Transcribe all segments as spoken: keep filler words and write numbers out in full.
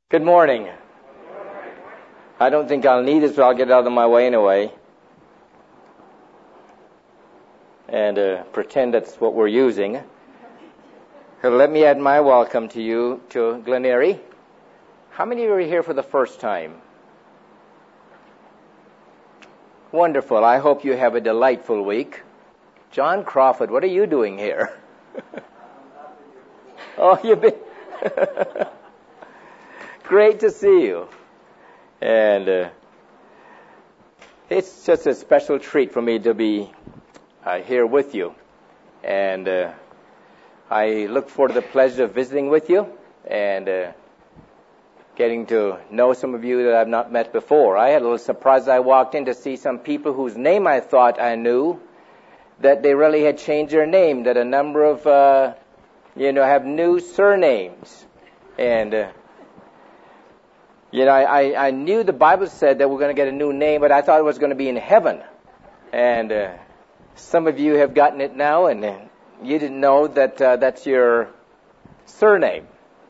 Good morning. I don't think I'll need it, so I'll get out of my way anyway. And uh, pretend that's what we're using. So let me add my welcome to you to Glen Eyrie. How many of you are here for the first time? Wonderful. I hope you have a delightful week. John Crawford, what are you doing here? Oh, you've been... Great to see you. And uh, it's just a special treat for me to be uh, here with you. And uh, I look forward to the pleasure of visiting with you and uh, getting to know some of you that I've not met before. I had a little surprise as I walked in to see some people whose name I thought I knew, that they really had changed their name, that a number of, uh, you know, have new surnames. And... Uh, You know, I, I knew the Bible said that we're going to get a new name, but I thought it was going to be in heaven. And uh, some of you have gotten it now, and uh, you didn't know that uh, that's your surname.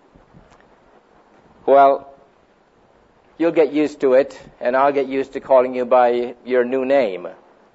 Well, you'll get used to it, and I'll get used to calling you by your new name.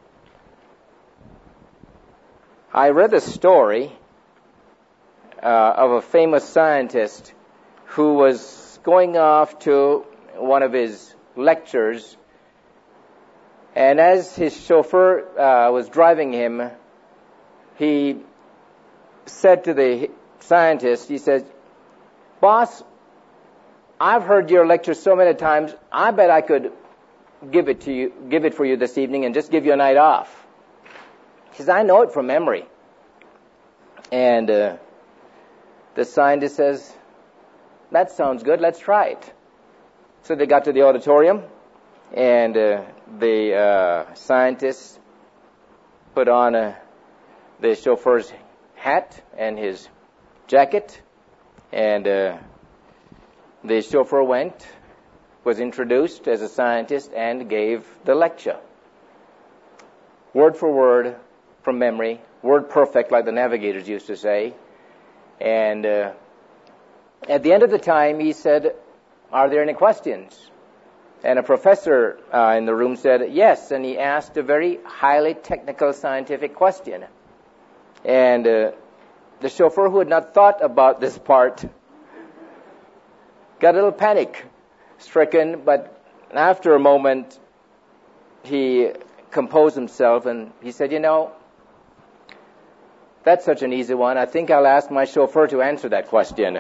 I read a story uh, of a famous scientist who was going off to one of his lectures, and as his chauffeur uh, was driving him, he said to the scientist, he said, "Boss, I've heard your lecture so many times, I bet I could give it to you, give it for you this evening and just give you a night off." He says, "I know it from memory." And uh, the scientist says, "That sounds good. Let's try it." So they got to the auditorium, and uh, the uh, scientist put on uh, the chauffeur's hat and his jacket, and uh, the chauffeur went, was introduced as a scientist, and gave the lecture. Word for word, from memory, word perfect, like the navigators used to say. And uh, at the end of the time, he said, "Are there any questions?" And a professor uh, in the room said, "Yes," and he asked a very highly technical scientific question. And uh, the chauffeur, who had not thought about this part, got a little panic-stricken, but after a moment, he composed himself, and he said, "You know, that's such an easy one. I think I'll ask my chauffeur to answer that question."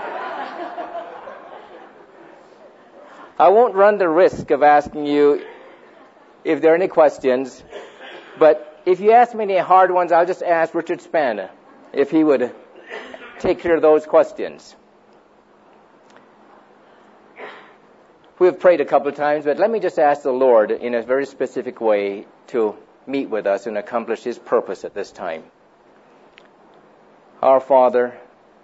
I won't run the risk of asking you if there are any questions, but if you ask me any hard ones, I'll just ask Richard Spann if he would take care of those questions. We have prayed a couple of times, but let me just ask the Lord in a very specific way to meet with us and accomplish His purpose at this time. Our Father,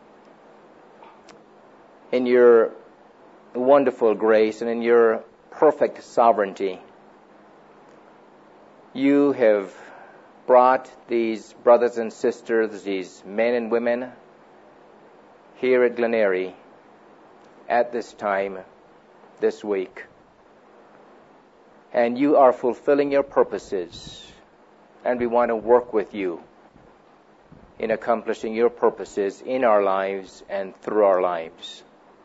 in your wonderful grace and in your perfect sovereignty, you have brought these brothers and sisters, these men and women, here at Glen Eyrie at this time, this week. And you are fulfilling your purposes, and we want to work with you in accomplishing your purposes in our lives and through our lives.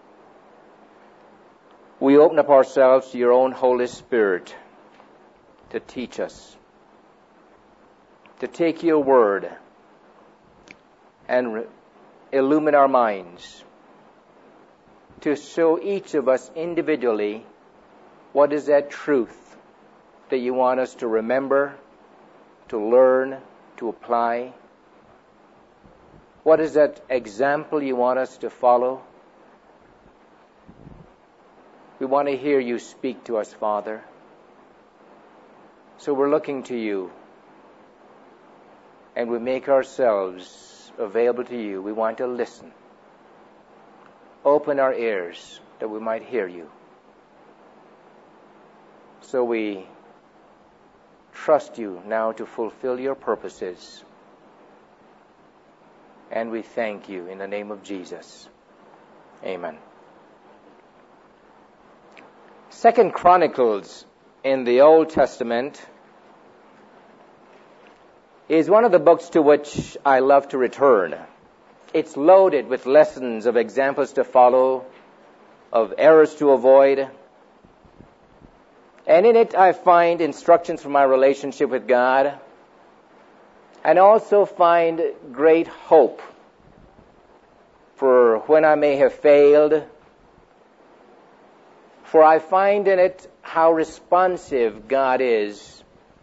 We open up ourselves to your own Holy Spirit to teach us, to take your word and re- illumine our minds, to show each of us individually what is that truth that you want us to remember, to learn, to apply. What is that example you want us to follow? We want to hear you speak to us, Father. So we're looking to you, and we make ourselves available to you. We want to listen. Open our ears that we might hear you. So we trust you now to fulfill your purposes. And we thank you in the name of Jesus. Amen. Second Chronicles in the Old Testament is one of the books to which I love to return. It's loaded with lessons of examples to follow, of errors to avoid. And in it I find instructions for my relationship with God, and also find great hope for when I may have failed. For I find in it how responsive God is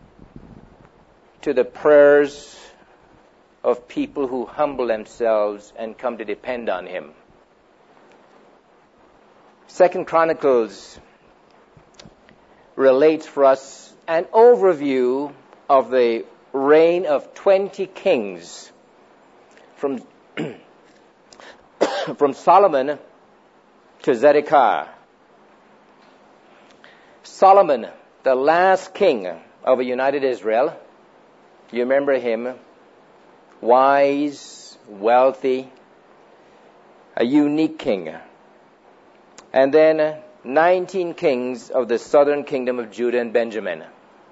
to the prayers of people who humble themselves and come to depend on Him. Second Chronicles relates for us an overview of the reign of twenty kings from, from Solomon to Zedekiah. Solomon, the last king of a united Israel, you remember him, wise, wealthy, a unique king. And then nineteen kings of the southern kingdom of Judah and Benjamin.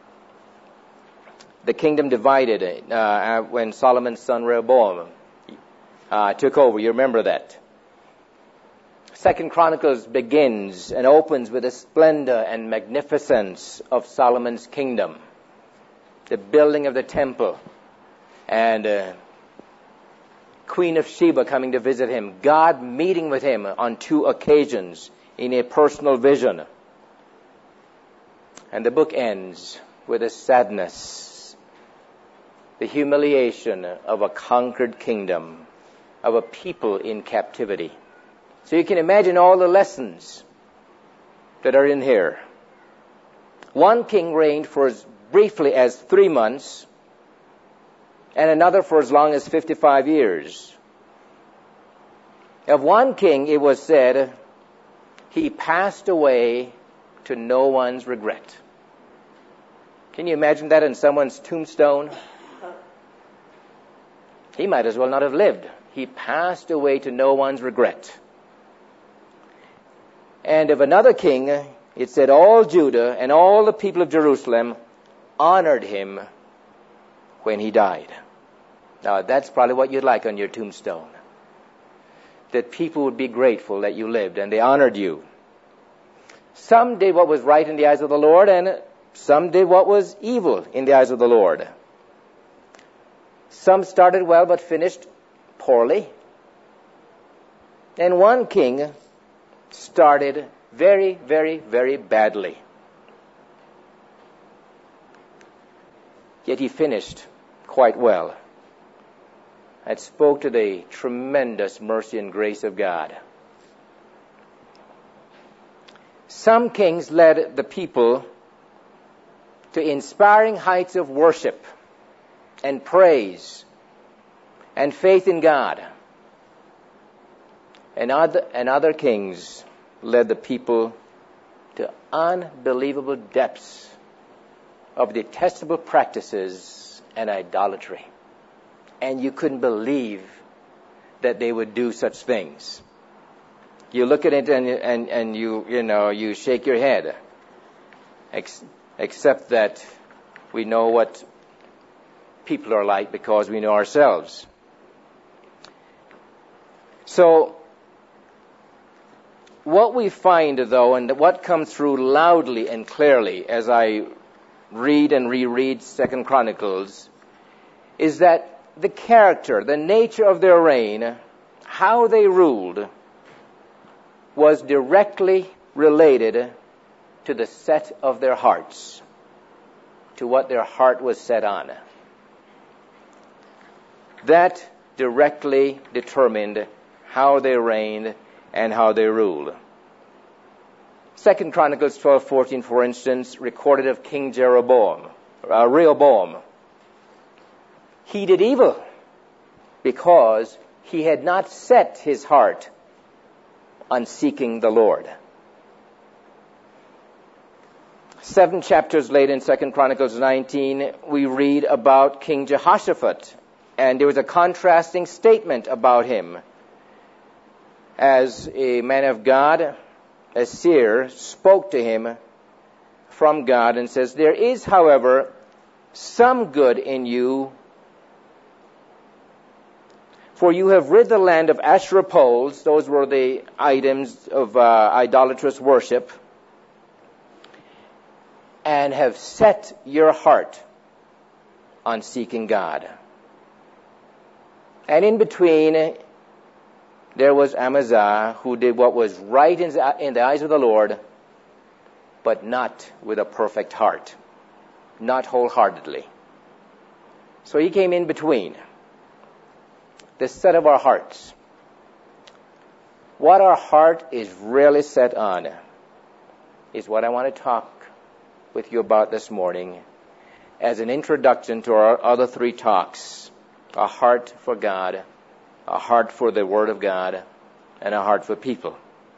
The kingdom divided uh, when Solomon's son Rehoboam uh, took over. You remember that. Second Chronicles begins and opens with the splendor and magnificence of Solomon's kingdom, the building of the temple, and uh, Queen of Sheba coming to visit him, God meeting with him on two occasions in a personal vision. And the book ends with a sadness, the humiliation of a conquered kingdom, of a people in captivity. So you can imagine all the lessons that are in here. One king reigned for as briefly as three months, and another for as long as fifty-five years. Of one king, it was said, he passed away to no one's regret. Can you imagine that in someone's tombstone? He might as well not have lived. He passed away to no one's regret. And of another king, it said all Judah and all the people of Jerusalem honored him when he died. Now, that's probably what you'd like on your tombstone. That people would be grateful that you lived and they honored you. Some did what was right in the eyes of the Lord, and some did what was evil in the eyes of the Lord. Some started well but finished poorly. And one king started very, very, very badly. Yet he finished quite well. It spoke to the tremendous mercy and grace of God. Some kings led the people to inspiring heights of worship and praise and faith in God. And other, and other kings led the people to unbelievable depths of detestable practices and idolatry. And you couldn't believe that they would do such things. You look at it and and, and you you know you shake your head. Ex- except that we know what people are like because we know ourselves. So what we find, though, and what comes through loudly and clearly as I read and reread Second Chronicles, is that the character, the nature of their reign, how they ruled, was directly related to the set of their hearts, to what their heart was set on. That directly determined how they reigned and how they ruled. Second Chronicles twelve fourteen, for instance, recorded of King Jeroboam, uh, Rehoboam. He did evil because he had not set his heart on seeking the Lord. Seven chapters later in Second Chronicles nineteen, we read about King Jehoshaphat, and there was a contrasting statement about him as a man of God, a seer, spoke to him from God and says, "There is, however, some good in you, for you have rid the land of Asherah poles," those were the items of uh, idolatrous worship, "and have set your heart on seeking God." And in between, there was Amaziah, who did what was right in the eyes of the Lord, but not with a perfect heart, not wholeheartedly. So he came in between. The set of our hearts. What our heart is really set on is what I want to talk with you about this morning as an introduction to our other three talks. A heart for God, a heart for the Word of God, and a heart for people.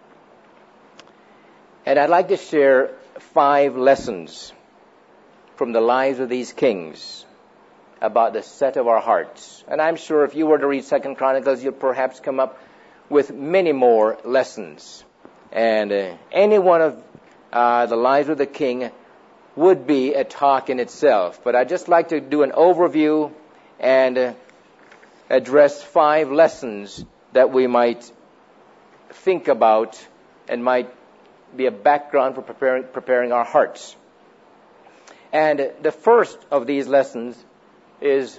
And I'd like to share five lessons from the lives of these kings about the set of our hearts. And I'm sure if you were to read Second Chronicles, you'll perhaps come up with many more lessons. And uh, any one of uh, the lives of the king would be a talk in itself. But I'd just like to do an overview and uh, address five lessons that we might think about and might be a background for preparing, preparing our hearts. And uh, the first of these lessons is,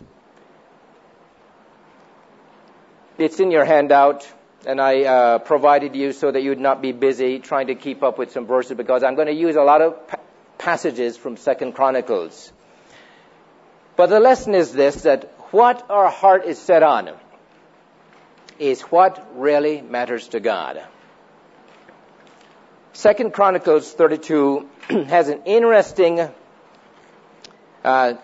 it's in your handout, and I uh, provided you so that you would not be busy trying to keep up with some verses, because I'm going to use a lot of pa- passages from Second Chronicles. But the lesson is this, that what our heart is set on is what really matters to God. Second Chronicles thirty-two has an interesting uh,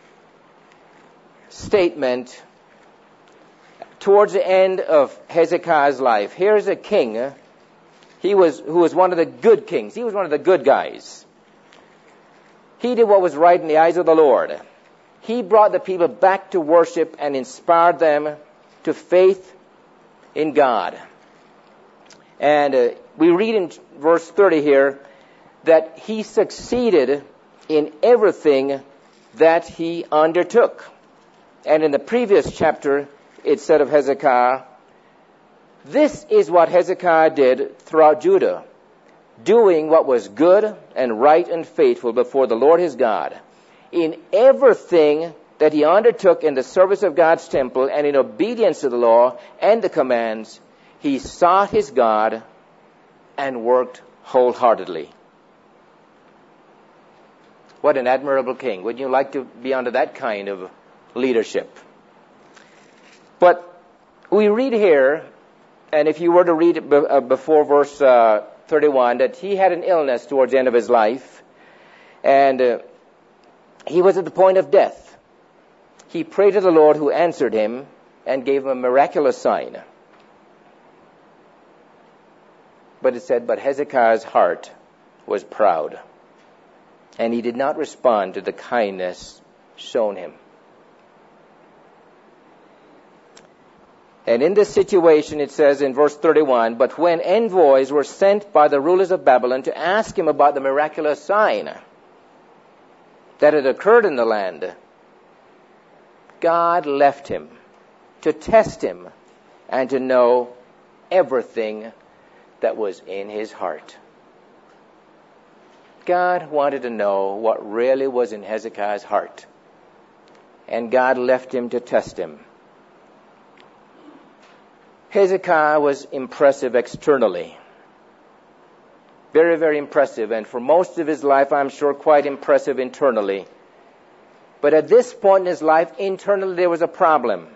statement towards the end of Hezekiah's life. Here's a king. He was who was one of the good kings. He was one of the good guys. He did what was right in the eyes of the Lord. He brought the people back to worship and inspired them to faith in God. And uh, we read in verse thirty here that he succeeded in everything that he undertook. And in the previous chapter, it said of Hezekiah, "This is what Hezekiah did throughout Judah, doing what was good and right and faithful before the Lord his God. In everything that he undertook in the service of God's temple and in obedience to the law and the commands, he sought his God and worked wholeheartedly." What an admirable king. Wouldn't you like to be under that kind of leadership? But we read here, and if you were to read it before verse uh, thirty-one, that he had an illness towards the end of his life, and uh, he was at the point of death. He prayed to the Lord, who answered him and gave him a miraculous sign. But it said, but Hezekiah's heart was proud, and he did not respond to the kindness shown him. And in this situation, it says in verse thirty-one, "But when envoys were sent by the rulers of Babylon to ask him about the miraculous sign that had occurred in the land, God left him to test him and to know everything that was in his heart." God wanted to know what really was in Hezekiah's heart, and God left him to test him. Hezekiah was impressive externally. Very, very impressive. And for most of his life, I'm sure, quite impressive internally. But at this point in his life, internally, there was a problem.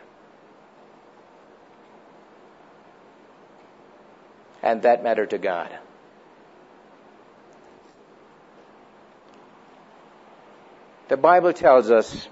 And that mattered to God. The Bible tells us,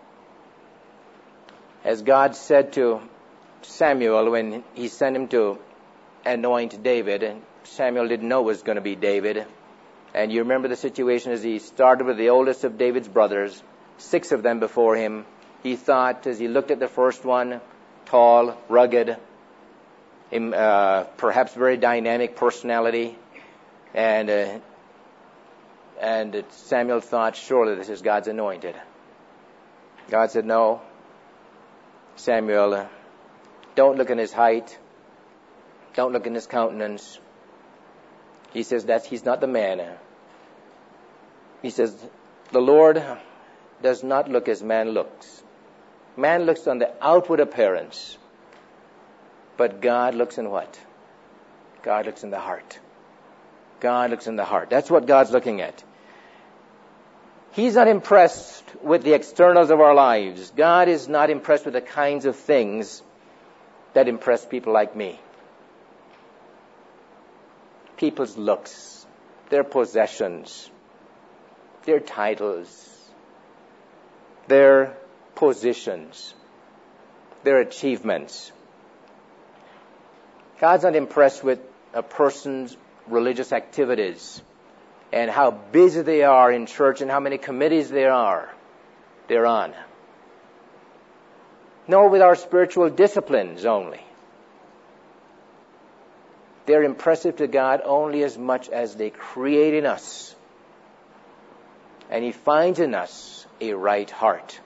as God said to Samuel when he sent him to anoint David, and Samuel didn't know it was going to be David. And you remember the situation as he started with the oldest of David's brothers, six of them before him. He thought, as he looked at the first one, tall, rugged, uh, perhaps very dynamic personality, And uh, and Samuel thought, surely this is God's anointed. God said, no, Samuel, uh, don't look in his height. Don't look in his countenance. He says that he's not the man. He says, the Lord does not look as man looks. Man looks on the outward appearance. But God looks in what? God looks in the heart. God looks in the heart. That's what God's looking at. He's not impressed with the externals of our lives. God is not impressed with the kinds of things that impress people like me. People's looks, their possessions, their titles, their positions, their achievements. God's not impressed with a person's religious activities and how busy they are in church and how many committees there are they're on. Nor with our spiritual disciplines only. They're impressive to God only as much as they create in us. And He finds in us a right heart.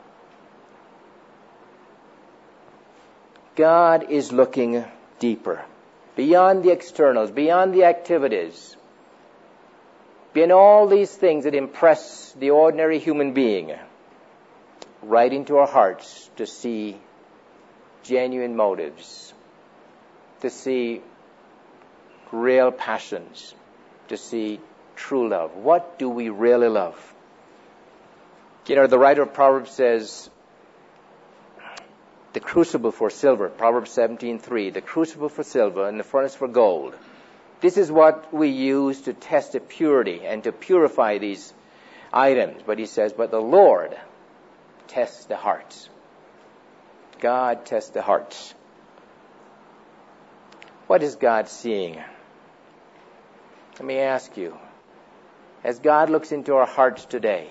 God is looking deeper, beyond the externals, beyond the activities, beyond all these things that impress the ordinary human being, right into our hearts to see genuine motives, to see real passions, to see true love. What do we really love? You know, the writer of Proverbs says, the crucible for silver, Proverbs seventeen three, the crucible for silver and the furnace for gold. This is what we use to test the purity and to purify these items. But he says, but the Lord tests the hearts. God tests the hearts. What is God seeing? Let me ask you, as God looks into our hearts today,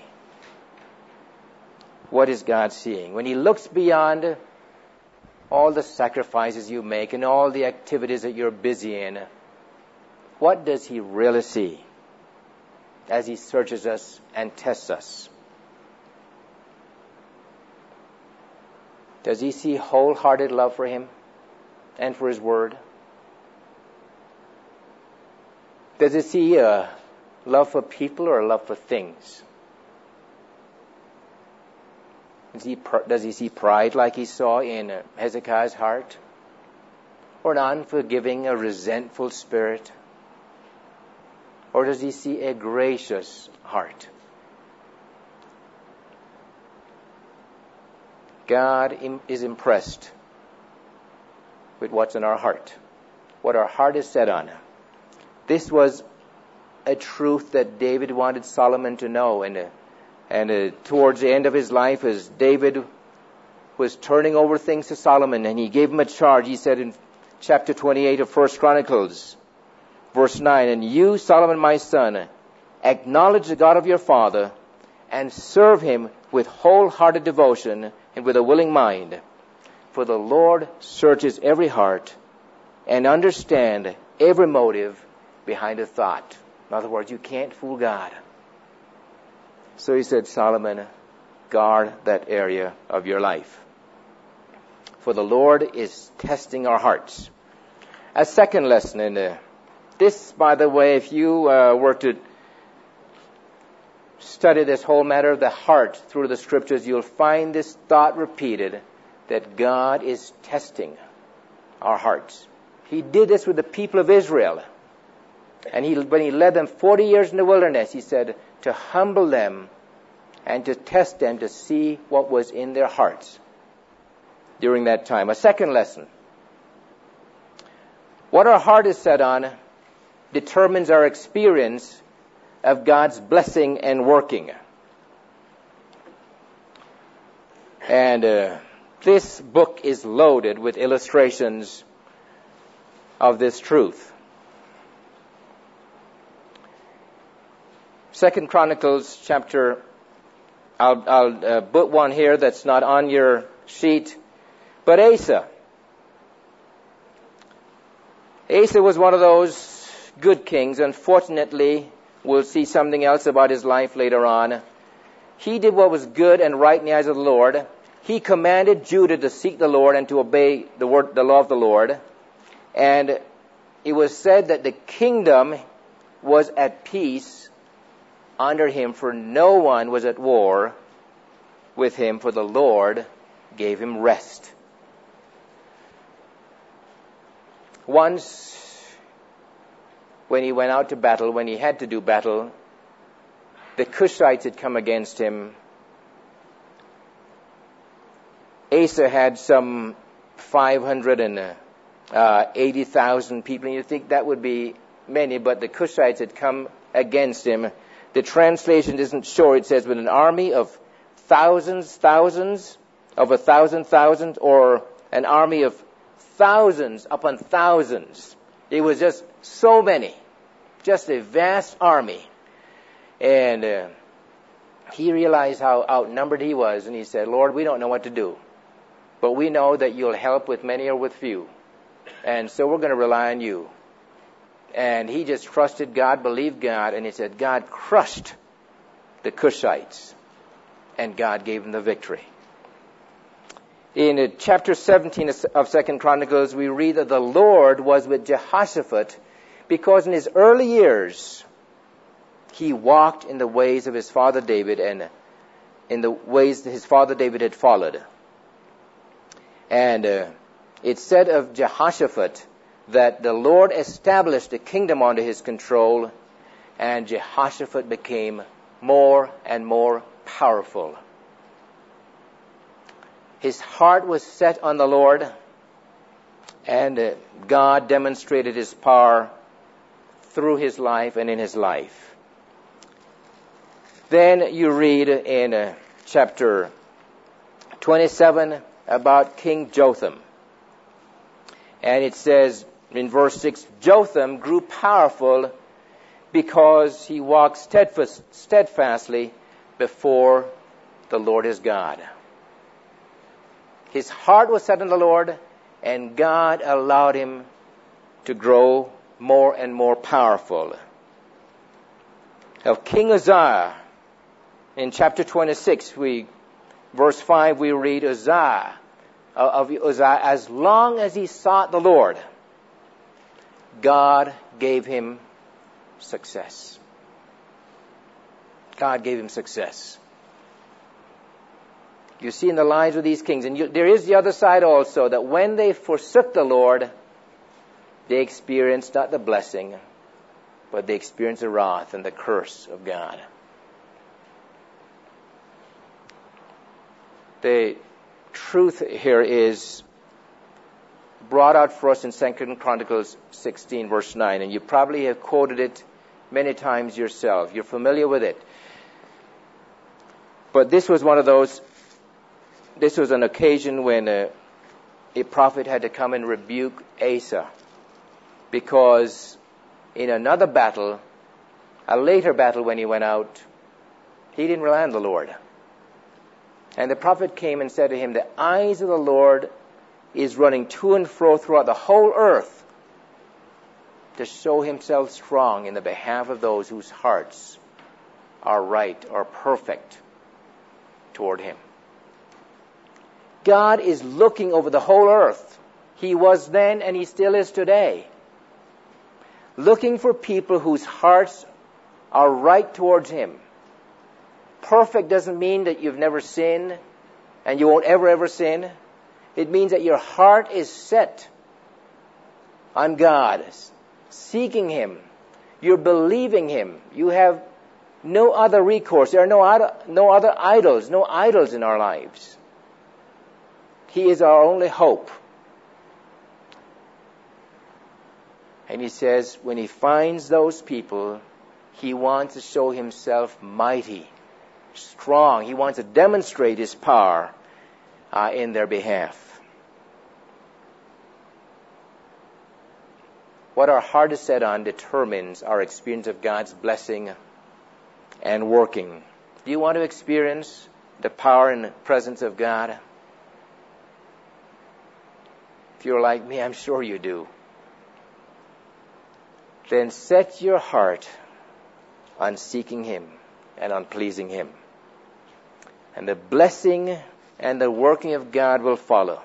what is God seeing? When He looks beyond all the sacrifices you make and all the activities that you're busy in, what does He really see as He searches us and tests us? Does He see wholehearted love for Him and for His Word? Does He see a love for people or a love for things? Does he, does he see pride like he saw in Hezekiah's heart? Or an unforgiving, a resentful spirit? Or does he see a gracious heart? God is impressed with what's in our heart, what our heart is set on. This was a truth that David wanted Solomon to know, and uh, and uh, towards the end of his life, as David was turning over things to Solomon, and he gave him a charge, he said in chapter twenty-eight of First Chronicles, verse nine, and you, Solomon, my son, acknowledge the God of your father, and serve Him with wholehearted devotion and with a willing mind. For the Lord searches every heart and understands every motive behind a thought. In other words, you can't fool God. So he said, Solomon, guard that area of your life. For the Lord is testing our hearts. A second lesson in the, this, by the way, if you uh, were to study this whole matter of the heart through the Scriptures, you'll find this thought repeated, that God is testing our hearts. He did this with the people of Israel. And he, when He led them forty years in the wilderness, He said to humble them and to test them to see what was in their hearts during that time. A second lesson. What our heart is set on determines our experience of God's blessing and working. And uh, this book is loaded with illustrations of this truth. Second Chronicles chapter, I'll, I'll uh, put one here that's not on your sheet. But Asa. Asa was one of those good kings. Unfortunately, we'll see something else about his life later on. He did what was good and right in the eyes of the Lord. He commanded Judah to seek the Lord and to obey the word, the law of the Lord. And it was said that the kingdom was at peace under him, for no one was at war with him, for the Lord gave him rest. Once, when he went out to battle, when he had to do battle, the Cushites had come against him. Asa had some five hundred eighty thousand people, and you think that would be many, but the Cushites had come against him. The translation isn't sure. It says with an army of thousands, thousands, of a thousand, thousand, or an army of thousands upon thousands. It was just so many, just a vast army. And uh, he realized how outnumbered he was, and he said, Lord, we don't know what to do, but we know that you'll help with many or with few. And so we're going to rely on you. And he just trusted God, believed God, and he said, God crushed the Cushites, and God gave him the victory. In uh, chapter seventeen of Second Chronicles, we read that the Lord was with Jehoshaphat because in his early years, he walked in the ways of his father David and in the ways that his father David had followed. And uh, it said of Jehoshaphat that the Lord established a kingdom under his control, and Jehoshaphat became more and more powerful. His heart was set on the Lord, and uh, God demonstrated his power through his life and in his life. Then you read in uh, chapter twenty-seven about King Jotham. And it says in verse six, Jotham grew powerful because he walked steadfast, steadfastly before the Lord his God. His heart was set on the Lord, and God allowed him to grow more and more powerful. Of King Uzziah, in chapter twenty-six, we, verse five, we read Uzziah, of Uzziah, as long as he sought the Lord, God gave him success. God gave him success. You see in the lives of these kings, and you, there is the other side also, that when they forsook the Lord, they experienced not the blessing, but they experienced the wrath and the curse of God. The truth here is brought out for us in Second Chronicles sixteen, verse nine, and you probably have quoted it many times yourself. You're familiar with it. But this was one of those, this was an occasion when a, a prophet had to come and rebuke Asa, because in another battle, a later battle when he went out, he didn't rely on the Lord. And the prophet came and said to him, the eyes of the Lord is running to and fro throughout the whole earth to show himself strong in the behalf of those whose hearts are right or perfect toward him. God is looking over the whole earth. He was then and he still is today, looking for people whose hearts are right towards him. Perfect doesn't mean that you've never sinned and you won't ever, ever sin. It means that your heart is set on God, seeking him. You're believing him. You have no other recourse. There are no other, no other idols, no idols in our lives. He is our only hope. And he says, when he finds those people, he wants to show himself mighty, strong. He wants to demonstrate his power uh, in their behalf. What our heart is set on determines our experience of God's blessing and working. Do you want to experience the power and presence of God? If you're like me, I'm sure you do. then set your heart on seeking Him and on pleasing Him. And the blessing and the working of God will follow.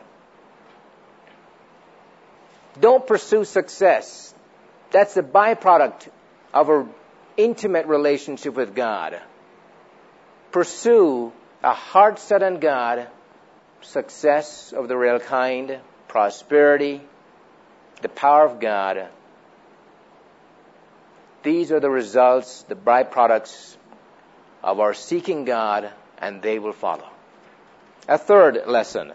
Don't pursue success. That's the byproduct of an intimate relationship with God. Pursue a heart set on God, success of the real kind, prosperity, the power of God. These are the results, the byproducts of our seeking God, and they will follow. A third lesson.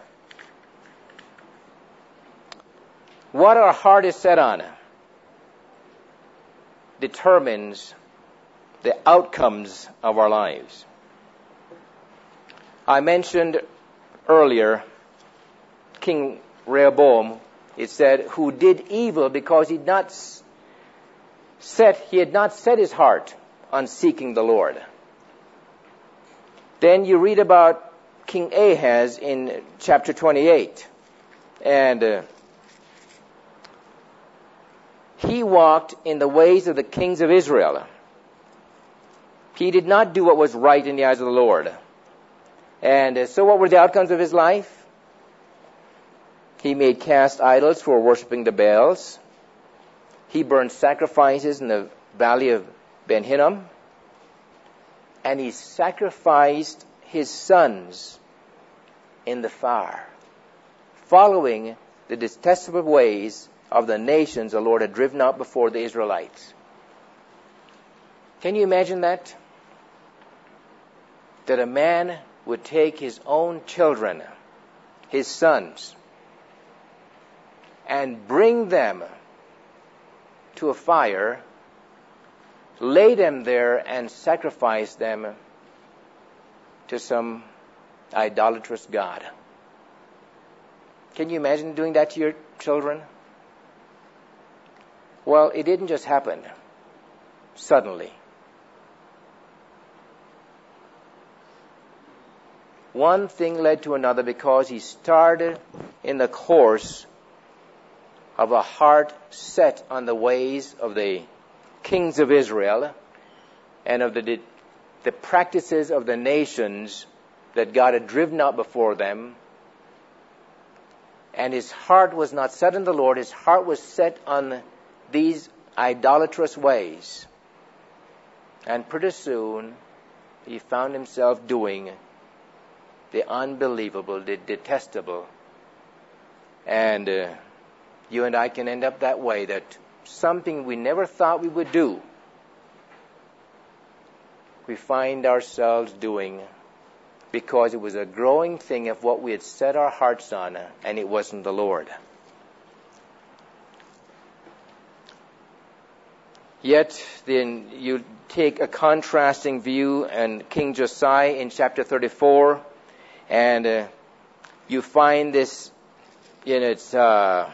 What our heart is set on determines the outcomes of our lives. I mentioned earlier King Rehoboam, it said, who did evil because he not set he had not set his heart on seeking the Lord. Then you read about King Ahaz in chapter twenty-eight, and uh, he walked in the ways of the kings of Israel. He did not do what was right in the eyes of the Lord. And uh, so what were the outcomes of his life? He made cast idols for worshiping the Baals. He burned sacrifices in the valley of Ben Hinnom. And he sacrificed his sons in the fire, following the detestable ways of the nations the Lord had driven out before the Israelites. Can you imagine that? That a man would take his own children, his sons, and bring them to a fire, lay them there, and sacrifice them to some idolatrous god. Can you imagine doing that to your children? Well, it didn't just happen suddenly. One thing led to another because he started in the course of a heart set on the ways of the kings of Israel and of the, the practices of the nations that God had driven out before them. And his heart was not set on the Lord. His heart was set on these idolatrous ways. And pretty soon, he found himself doing the unbelievable, the detestable. And uh, you and I can end up that way, that something we never thought we would do, we find ourselves doing because it was a growing thing of what we had set our hearts on, and it wasn't the Lord. Yet, then you take a contrasting view in King Josiah in chapter thirty-four, and uh, you find this in its uh,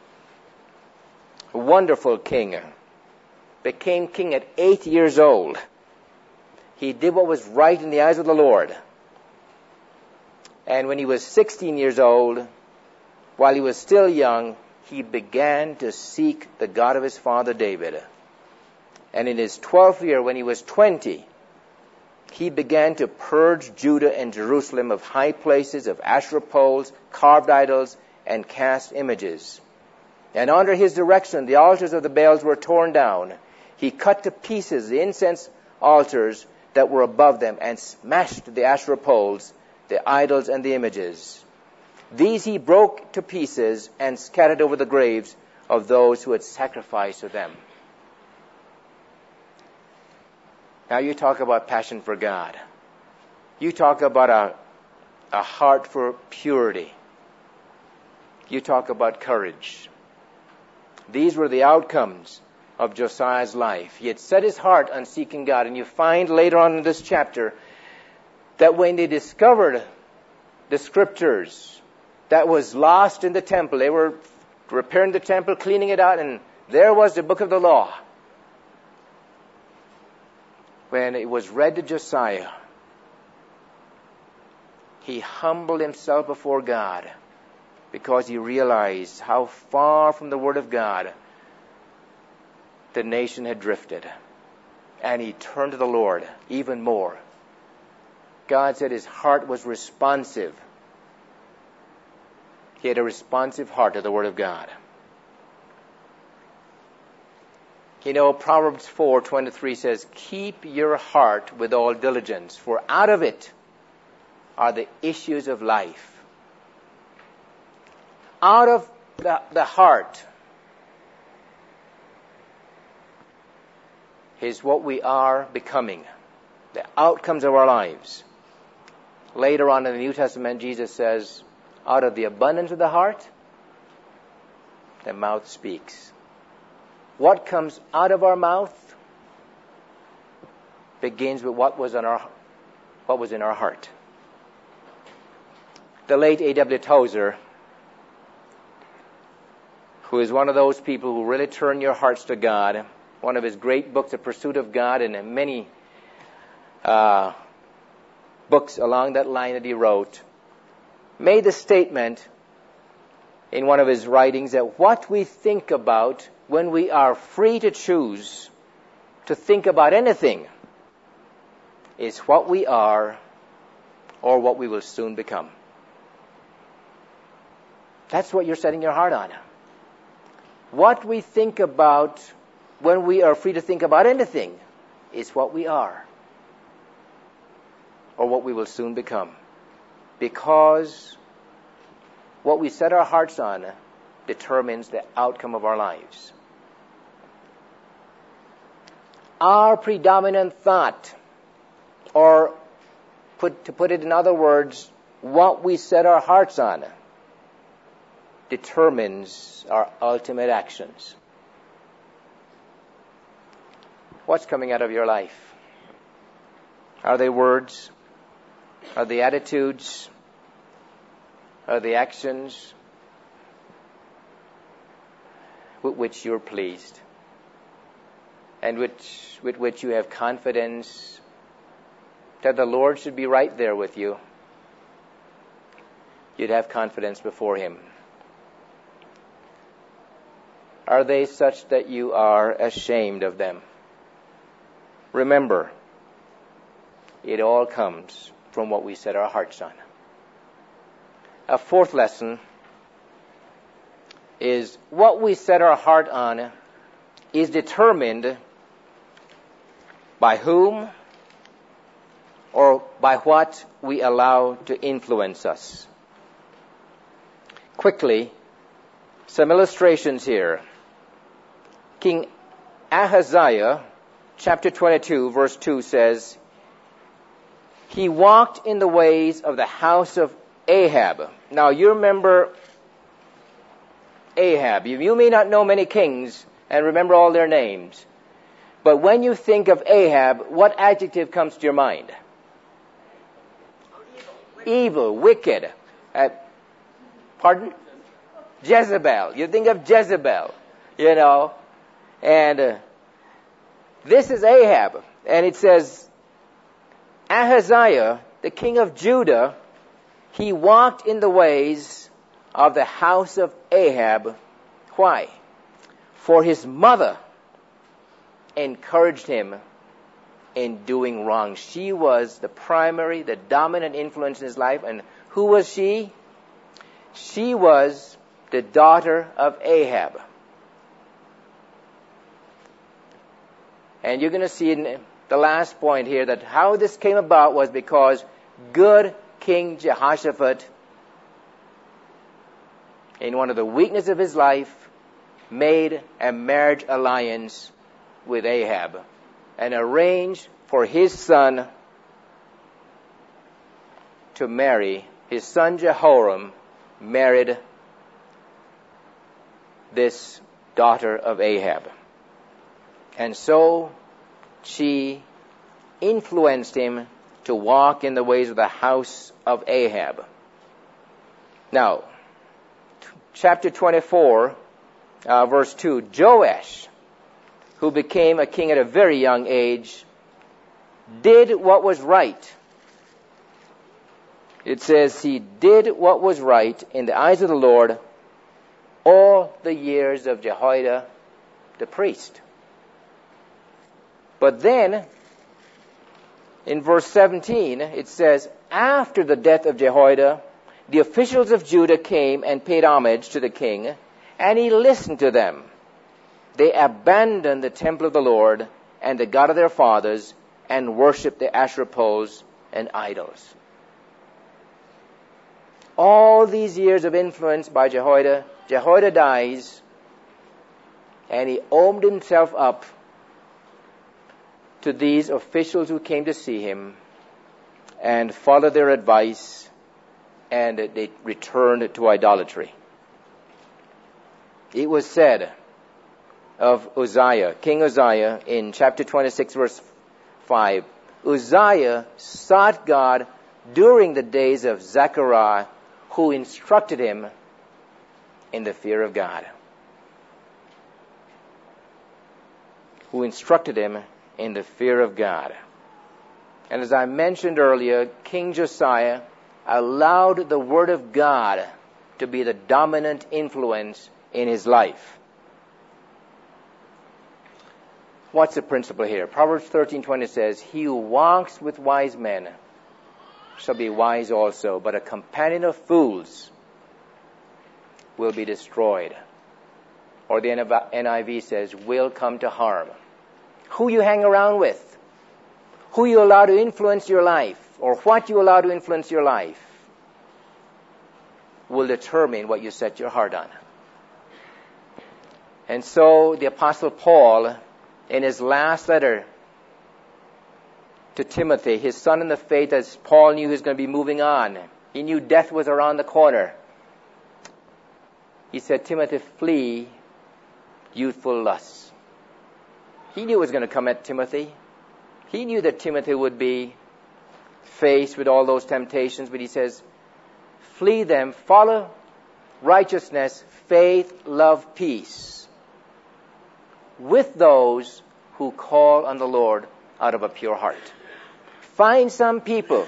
wonderful king. Became king at eight years old. He did what was right in the eyes of the Lord. And when he was sixteen years old, while he was still young, he began to seek the God of his father David. And in his twelfth year, when he was twenty, he began to purge Judah and Jerusalem of high places, of Asherah poles, carved idols, and cast images. And under his direction, the altars of the Baals were torn down. He cut to pieces the incense altars that were above them and smashed the Asherah poles, the idols, and the images. These he broke to pieces and scattered over the graves of those who had sacrificed to them. Now you talk about passion for God. You talk about a, a heart for purity. You talk about courage. These were the outcomes of Josiah's life. He had set his heart on seeking God. And you find later on in this chapter that when they discovered the scriptures that was lost in the temple, they were repairing the temple, cleaning it out, and there was the book of the law. When it was read to Josiah, he humbled himself before God because he realized how far from the Word of God the nation had drifted. And he turned to the Lord even more. God said his heart was responsive. He had a responsive heart to the Word of God. You know, Proverbs four twenty-three says, keep your heart with all diligence, for out of it are the issues of life. Out of the, the heart is what we are becoming, the outcomes of our lives. Later on in the New Testament, Jesus says, out of the abundance of the heart, the mouth speaks. What comes out of our mouth begins with what was in our, what was in our heart. The late A W Tozer, who is one of those people who really turn your hearts to God, one of his great books, The Pursuit of God, and many uh, books along that line that he wrote, made the statement in one of his writings that what we think about when we are free to choose to think about anything is what we are or what we will soon become. That's what you're setting your heart on. What we think about when we are free to think about anything is what we are or what we will soon become. Because what we set our hearts on determines the outcome of our lives. Our predominant thought, or put, to put it in other words, what we set our hearts on, determines our ultimate actions. What's coming out of your life? Are they words? Are they attitudes? Are they actions with which you're pleased? And which, with which you have confidence that the Lord should be right there with you. You'd have confidence before Him. Are they such that you are ashamed of them? Remember, it all comes from what we set our hearts on. A fourth lesson is what we set our heart on is determined by whom or by what we allow to influence us. Quickly, some illustrations here. King Ahaziah, chapter twenty-two, verse two says, he walked in the ways of the house of Ahab. Now, you remember Ahab. You, you may not know many kings and remember all their names. But when you think of Ahab, what adjective comes to your mind? Evil, Evil wicked. Uh, pardon? Jezebel. You think of Jezebel, you know. And uh, this is Ahab. And it says, Ahaziah, the king of Judah, he walked in the ways of the house of Ahab. Why? For his mother encouraged him in doing wrong. She was the primary, the dominant influence in his life. And who was she? She was the daughter of Ahab. And you're going to see in the last point here that how this came about was because good King Jehoshaphat, in one of the weaknesses of his life, made a marriage alliance with Ahab and arranged for his son to marry. His son Jehoram married this daughter of Ahab. And so she influenced him to walk in the ways of the house of Ahab. Now, chapter twenty-four, uh, verse two, Joash, who became a king at a very young age, did what was right. It says he did what was right in the eyes of the Lord all the years of Jehoiada the priest. But then, in verse seventeen, it says, after the death of Jehoiada, the officials of Judah came and paid homage to the king, and he listened to them. They abandoned the temple of the Lord and the God of their fathers and worshipped the Asherah poles and idols. All these years of influence by Jehoiada, Jehoiada dies, and he opened himself up to these officials who came to see him and followed their advice, and they returned to idolatry. It was said of Uzziah, King Uzziah, in chapter twenty-six, verse five, Uzziah sought God during the days of Zechariah, who instructed him in the fear of God. Who instructed him in the fear of God. And as I mentioned earlier, King Josiah allowed the Word of God to be the dominant influence in his life. What's the principle here? Proverbs thirteen twenty says, he who walks with wise men shall be wise also, but a companion of fools will be destroyed. Or the N I V says, will come to harm. Who you hang around with, who you allow to influence your life, or what you allow to influence your life, will determine what you set your heart on. And so the Apostle Paul, in his last letter to Timothy, his son in the faith, as Paul knew he was going to be moving on, he knew death was around the corner. He said, Timothy, flee youthful lusts. He knew it was going to come at Timothy. He knew that Timothy would be faced with all those temptations, but he says, flee them, follow righteousness, faith, love, peace, with those who call on the Lord out of a pure heart. Find some people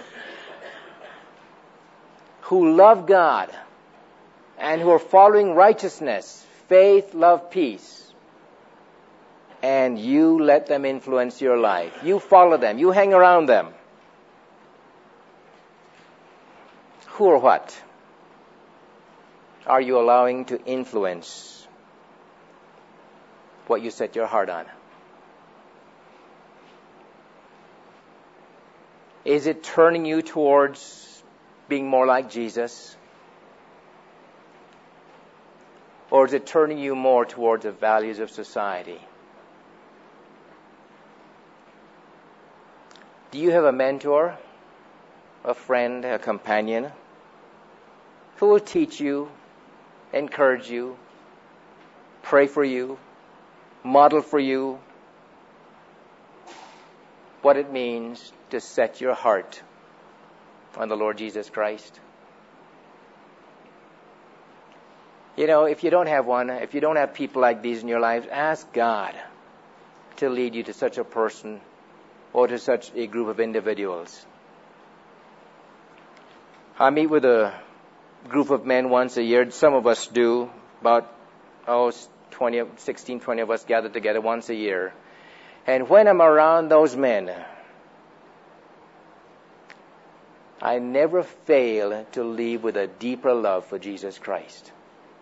who love God and who are following righteousness, faith, love, peace, and you let them influence your life. You follow them. You hang around them. Who or what are you allowing to influence what you set your heart on? Is it turning you towards being more like Jesus? Or is it turning you more towards the values of society? Do you have a mentor, a friend, a companion who will teach you, encourage you, pray for you, model for you what it means to set your heart on the Lord Jesus Christ? You know, if you don't have one, if you don't have people like these in your lives, ask God to lead you to such a person or to such a group of individuals. I meet with a group of men once a year. Some of us do. About oh, twenty, sixteen, twenty of us gather together once a year. And when I'm around those men, I never fail to leave with a deeper love for Jesus Christ.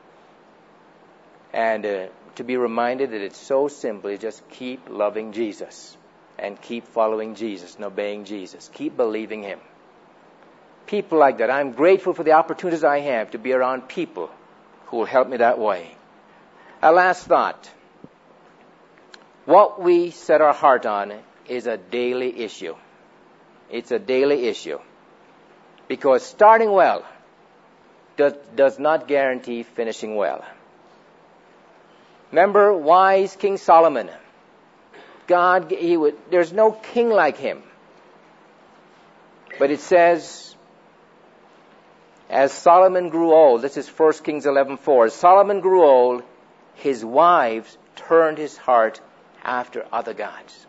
And uh, to be reminded that it's so simple. Just keep loving Jesus and keep following Jesus and obeying Jesus. Keep believing Him. People like that. I'm grateful for the opportunities I have to be around people who will help me that way. A last thought. What we set our heart on is a daily issue. It's a daily issue. Because starting well does, does not guarantee finishing well. Remember wise King Solomon. God, he would, there's no king like him. But it says, as Solomon grew old, this is First Kings eleven four, as Solomon grew old, his wives turned his heart after other gods.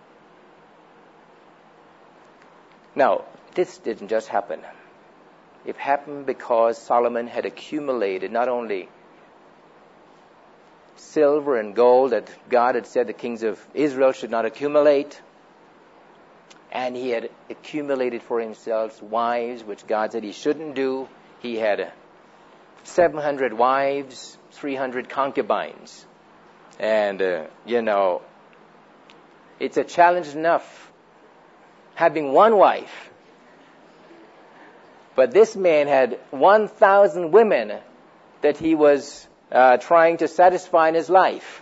Now, this didn't just happen. It happened because Solomon had accumulated not only silver and gold that God had said the kings of Israel should not accumulate. And he had accumulated for himself wives, which God said he shouldn't do. He had seven hundred wives, three hundred concubines. And, uh, you know, it's a challenge enough having one wife. But this man had one thousand women that he was uh, trying to satisfy in his life.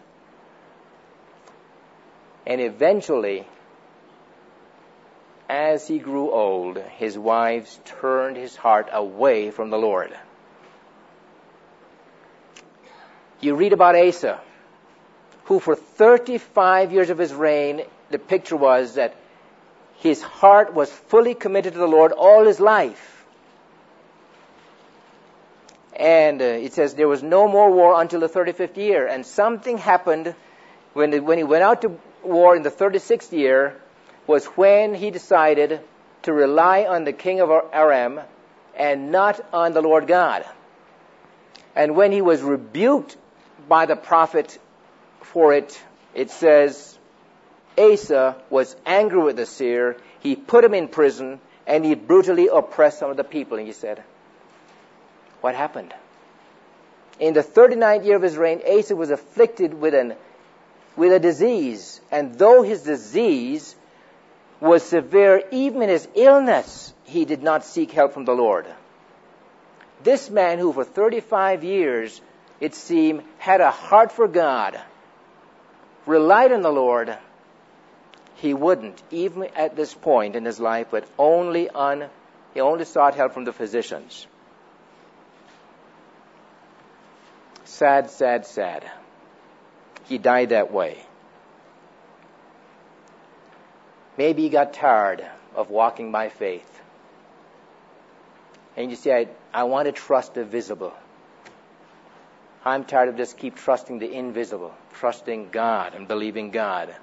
And eventually, as he grew old, his wives turned his heart away from the Lord. You read about Asa, who for thirty-five years of his reign, the picture was that his heart was fully committed to the Lord all his life. And uh, it says there was no more war until the thirty-fifth year. And something happened when, the, when he went out to war in the thirty-sixth year, was when he decided to rely on the king of Aram and not on the Lord God. And when he was rebuked by the prophet for it, it says, Asa was angry with the seer. He put him in prison, and he brutally oppressed some of the people. And he said, what happened? In the thirty-ninth year of his reign, Asa was afflicted with an with a disease. And though his disease was severe, even in his illness, he did not seek help from the Lord. This man who for thirty-five years, it seemed, had a heart for God, relied on the Lord, he wouldn't, even at this point in his life, but only on, he only sought help from the physicians. Sad, sad, sad. He died that way. Maybe he got tired of walking by faith. And you see, I, I want to trust the visible. I'm tired of just keep trusting the invisible, trusting God and believing God.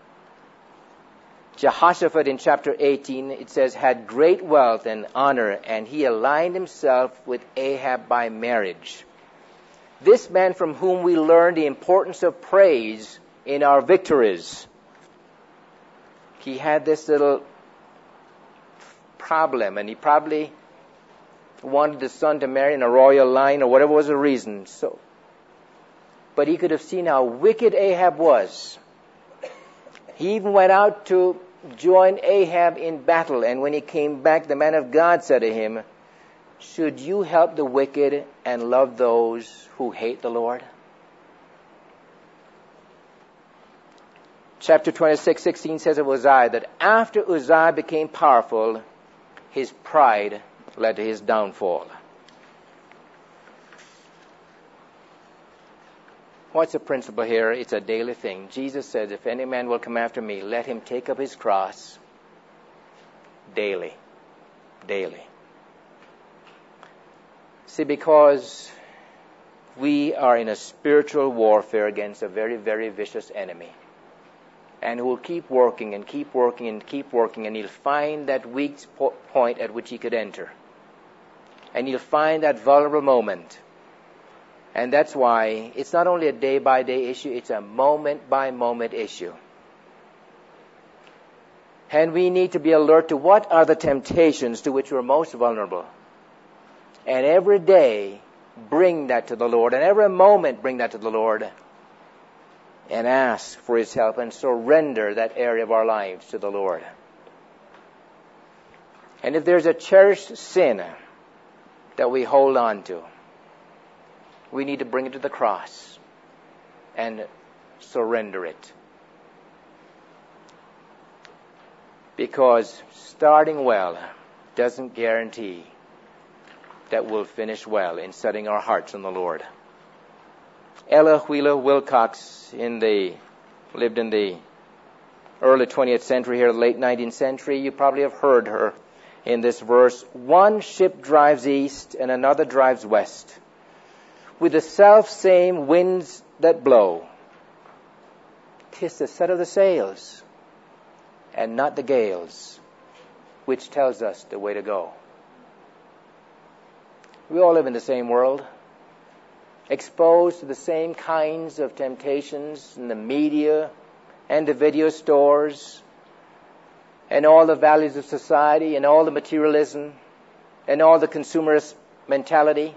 Jehoshaphat in chapter eighteen, it says, had great wealth and honor, and he aligned himself with Ahab by marriage. This man from whom we learn the importance of praise in our victories. He had this little problem, and he probably wanted his son to marry in a royal line or whatever was the reason. So, but he could have seen how wicked Ahab was. He even went out to join Ahab in battle, and when he came back, the man of God said to him, should you help the wicked and love those who hate the Lord? Chapter twenty-six, sixteen says of Uzziah that after Uzziah became powerful, his pride led to his downfall. What's the principle here? It's a daily thing. Jesus says, if any man will come after me, let him take up his cross daily. Daily. See, because we are in a spiritual warfare against a very, very vicious enemy. And who will keep working and keep working and keep working, and he'll find that weak point at which he could enter. And he'll find that vulnerable moment. And that's why it's not only a day-by-day issue, it's a moment-by-moment issue. And we need to be alert to what are the temptations to which we're most vulnerable. And every day, bring that to the Lord. And every moment, bring that to the Lord. And ask for His help and surrender that area of our lives to the Lord. And if there's a cherished sin that we hold on to, we need to bring it to the cross and surrender it. Because starting well doesn't guarantee that we'll finish well in setting our hearts on the Lord. Ella Wheeler Wilcox in the, lived in the early twentieth century here, late nineteenth century. You probably have heard her in this verse. One ship drives east and another drives west, with the self-same winds that blow. 'Tis the set of the sails, and not the gales, which tells us the way to go. We all live in the same world. exposed to the same kinds of temptations in the media and the video stores and all the values of society and all the materialism and all the consumerist mentality.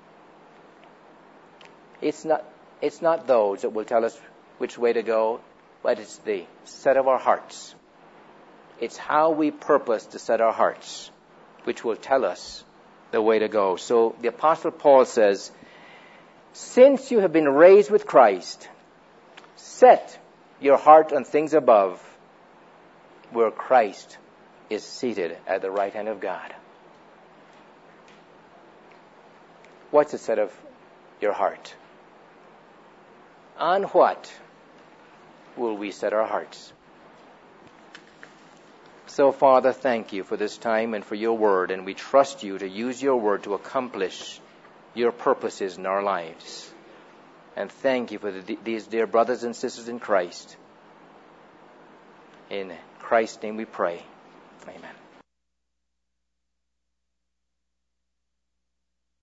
It's not, it's not those that will tell us which way to go, but it's the set of our hearts. It's how we purpose to set our hearts which will tell us the way to go. So the Apostle Paul says, since you have been raised with Christ, set your heart on things above, where Christ is seated at the right hand of God. What's the set of your heart? On what will we set our hearts? So, Father, thank you for this time and for your word, and we trust you to use your word to accomplish your purposes in our lives. And thank you for the, these dear brothers and sisters in Christ. In Christ's name we pray. Amen.